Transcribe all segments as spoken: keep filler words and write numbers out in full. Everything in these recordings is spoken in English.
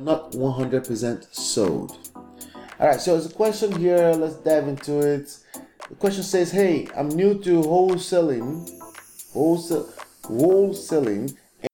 not one hundred percent sold. All right, so there's a question here. Let's dive into it. The question says, hey, I'm new to wholesaling, wholesale, wholesaling.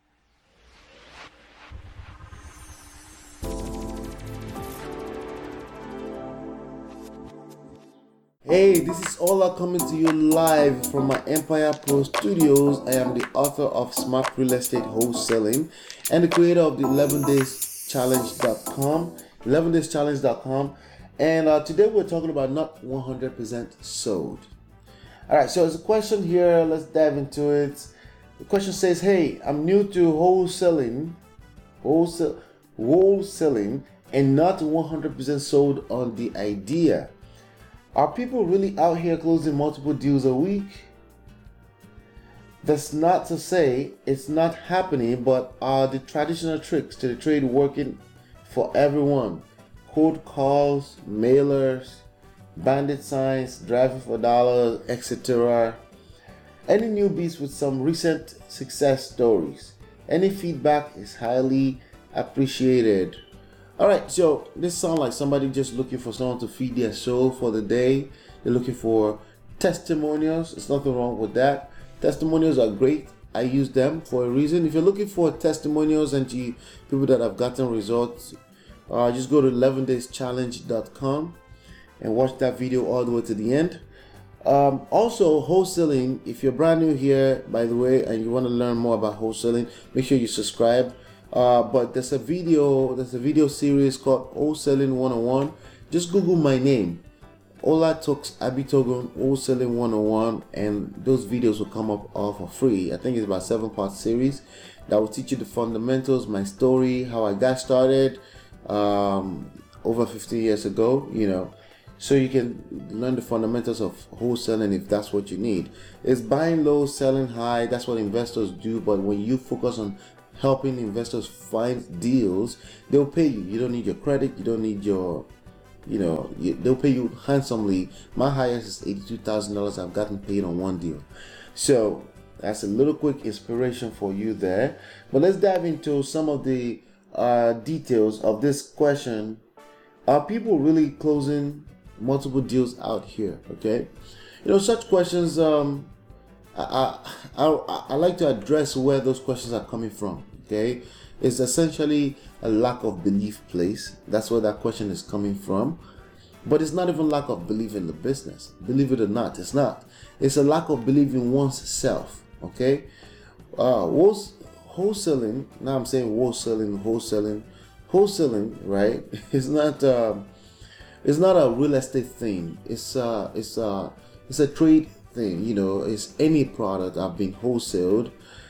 Hey, this is Ola coming to you live from my Empire Pro Studios. I am the author of Smart Real Estate Wholesaling and the creator of the eleven days challenge dot com, eleven days challenge dot com. And uh, today we're talking about not one hundred percent sold. All right, so there's a question here. Let's dive into it. The question says, hey, I'm new to wholesaling, wholesale, wholesaling and not one hundred percent sold on the idea. Are people really out here closing multiple deals a week? That's not to say it's not happening, but are the traditional tricks to the trade working for everyone? Cold calls, mailers, bandit signs, driving for dollars, et cetera. Any newbies with some recent success stories? Any feedback is highly appreciated. All right, so this sounds like somebody just looking for someone to feed their soul for the day. They're looking for testimonials. There's nothing wrong with that. Testimonials are great. I use them for a reason. If you're looking for testimonials and you, people that have gotten results, uh, just go to eleven days challenge dot com and watch that video all the way to the end. Um, also, wholesaling. If you're brand new here, by the way, and you want to learn more about wholesaling, make sure you subscribe. Uh, but there's a video, there's a video series called Wholesaling one oh one. Just Google my name, Olatok Abitogun Wholesaling one oh one, and those videos will come up all for free. I think it's about seven part series that will teach you the fundamentals, my story, how I got started um, over fifteen years ago, you know, so you can learn the fundamentals of wholesaling if that's what you need. It's buying low, selling high. That's what investors do. But when you focus on helping investors find deals, they'll pay you. You don't need your credit. You don't need your, you know, you, they'll pay you handsomely. My highest is eighty-two thousand dollars I've gotten paid on one deal. So that's a little quick inspiration for you there. But let's dive into some of the uh, details of this question. Are people really closing multiple deals out here? Okay. You know, such questions, um, I, I, I, I like to address where those questions are coming from. Okay, it's essentially a lack of belief place. That's where that question is coming from. But it's not even lack of belief in the business. Believe it or not, it's not. It's a lack of belief in one's self. Okay, uh, wholesaling. Now I'm saying wholesaling, wholesaling, wholesaling. Right? It's not. Uh, it's not a real estate thing. It's uh, it's uh, it's a trade thing. You know, it's any product I've been wholesaled.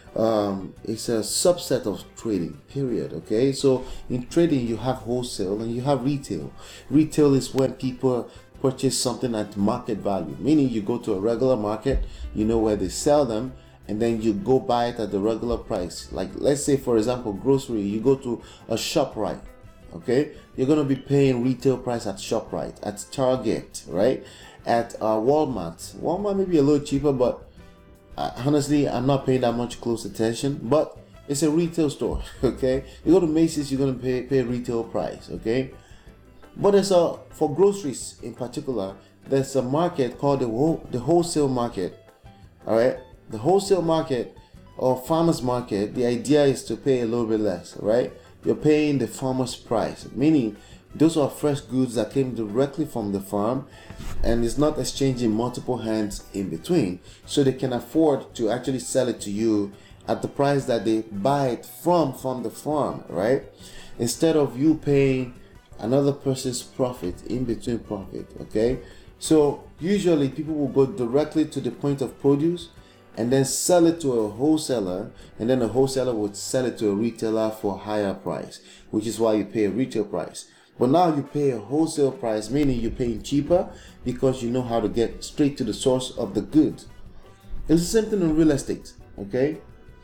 Um, it's a subset of trading, period. Okay, so in trading you have wholesale and you have retail. Retail is when people purchase something at market value, meaning you go to a regular market, you know where they sell them, and then you go buy it at the regular price. Like, let's say for example grocery, you go to a ShopRite. Okay, you're going to be paying retail price at ShopRite, at Target, right? At uh, Walmart. Walmart may be a little cheaper, but uh, honestly, I'm not paying that much close attention. But it's a retail store, okay? You go to Macy's, you're going to pay pay retail price, okay? But there's a, for groceries in particular, there's a market called the whole, the wholesale market, all right? The wholesale market or farmers market, the idea is to pay a little bit less, right? You're paying the farmer's price, meaning those are fresh goods that came directly from the farm and it's not exchanging multiple hands in between. So they can afford to actually sell it to you at the price that they buy it from from the farm, right? Instead of you paying another person's profit in between profit, okay? So usually people will go directly to the point of produce and then sell it to a wholesaler, and then the wholesaler would sell it to a retailer for a higher price, which is why you pay a retail price. But now you pay a wholesale price, meaning you're paying cheaper because you know how to get straight to the source of the goods. It's the same thing in real estate, okay?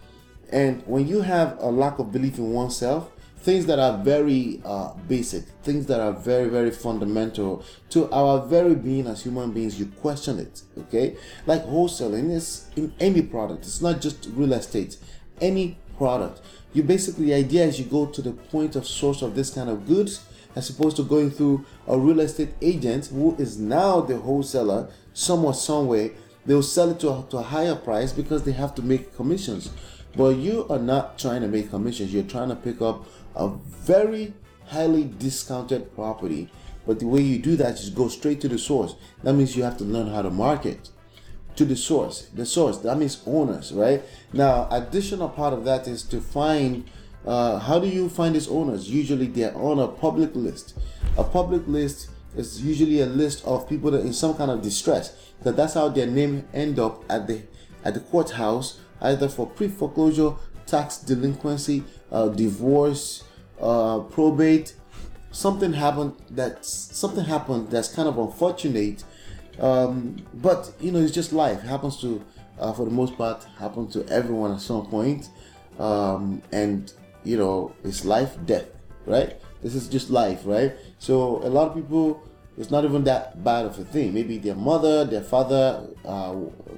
And when you have a lack of belief in oneself, things that are very uh, basic, things that are very, very fundamental to our very being as human beings, you question it, okay? Like wholesaling is in any product. It's not just real estate. Any product. You basically, the idea is you go to the point of source of this kind of goods as opposed to going through a real estate agent who is now the wholesaler somewhere, somewhere. They'll sell it to a, to a higher price because they have to make commissions. But you are not trying to make commissions. You're trying to pick up a very highly discounted property. But the way you do that is go straight to the source. That means you have to learn how to market to the source. The source, that means owners, right? Now, additional part of that is to find, uh, how do you find these owners? Usually they're on a public list. A public list is usually a list of people that are in some kind of distress, because that's how their name end up at the at the courthouse, either for pre-foreclosure, tax delinquency, uh, divorce, uh, probate. Something happened that's something happened that's kind of unfortunate, um, but you know, it's just life. It happens to, uh, for the most part, happens to everyone at some point, um, and you know, it's life, death, right? This is just life, right? So a lot of people, it's not even that bad of a thing. Maybe their mother, their father uh,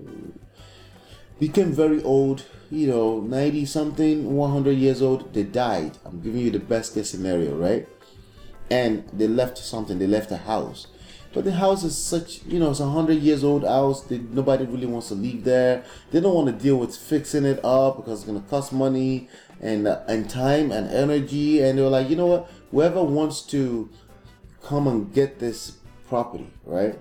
became very old, you know, ninety something, one hundred years old, they died. I'm giving you the best case scenario, right? And they left something, they left a house. But the house is such, you know, it's a hundred years old house. They, nobody really wants to live there. They don't want to deal with fixing it up because it's going to cost money and uh, and time and energy. And they're like, you know what? Whoever wants to come and get this property, right?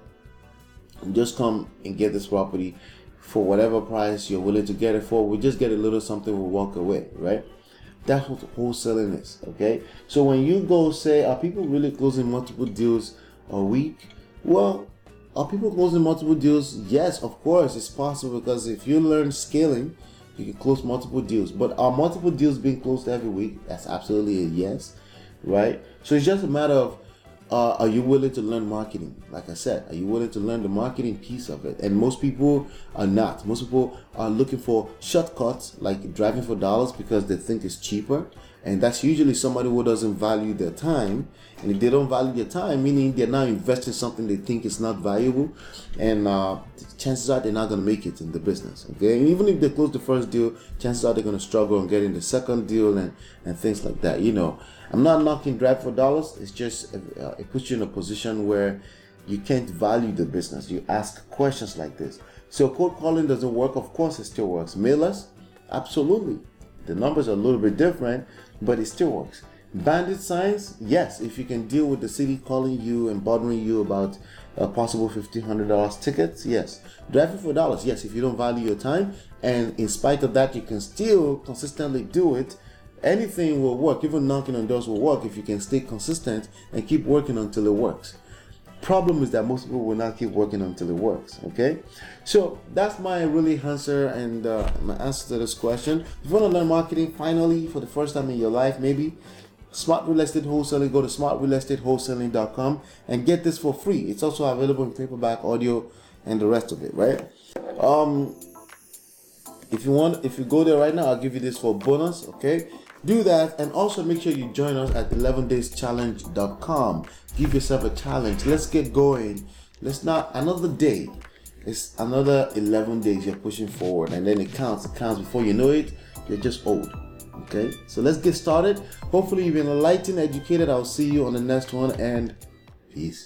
Just come and get this property for whatever price you're willing to get it for. We just get a little something, we'll walk away, right? That's what wholesaling is, okay? So when you go say, are people really closing multiple deals a week? Well, are people closing multiple deals? Yes, of course, it's possible, because if you learn scaling, you can close multiple deals. But are multiple deals being closed every week? That's absolutely a yes, right? So it's just a matter of, uh, are you willing to learn marketing? Like I said, are you willing to learn the marketing piece of it? And most people are not. Most people are looking for shortcuts, like driving for dollars, because they think it's cheaper. And that's usually somebody who doesn't value their time. And if they don't value their time, meaning they're now investing something they think is not valuable, and uh, chances are they're not going to make it in the business. Okay, and even if they close the first deal, chances are they're going to struggle on getting the second deal and and things like that. You know, I'm not knocking drive for dollars. It's just uh, it puts you in a position where you can't value the business. You ask questions like this. So cold calling doesn't work. Of course, it still works. Mailers, absolutely. The numbers are a little bit different, but it still works. Bandit signs, yes, if you can deal with the city calling you and bothering you about a possible fifteen hundred dollars tickets, yes. Driving for dollars, yes, if you don't value your time, and in spite of that, you can still consistently do it. Anything will work, even knocking on doors will work if you can stay consistent and keep working until it works. Problem is that most people will not keep working until it works. Okay, so that's my really answer and uh, my answer to this question. If you want to learn marketing finally for the first time in your life, maybe Smart Real Estate Wholesaling, go to smart real estate wholesaling dot com and get this for free. It's also available in paperback, audio, and the rest of it, right? Um, if you want, if you go there right now, I'll give you this for bonus. Okay, do that, and also make sure you join us at eleven days challenge dot com. Give yourself a challenge. Let's get going. Let's not another day. It's another eleven days you're pushing forward, and then it counts. It counts before you know it. You're just old. Okay, so let's get started. Hopefully you've been enlightened, educated. I'll see you on the next one, and peace.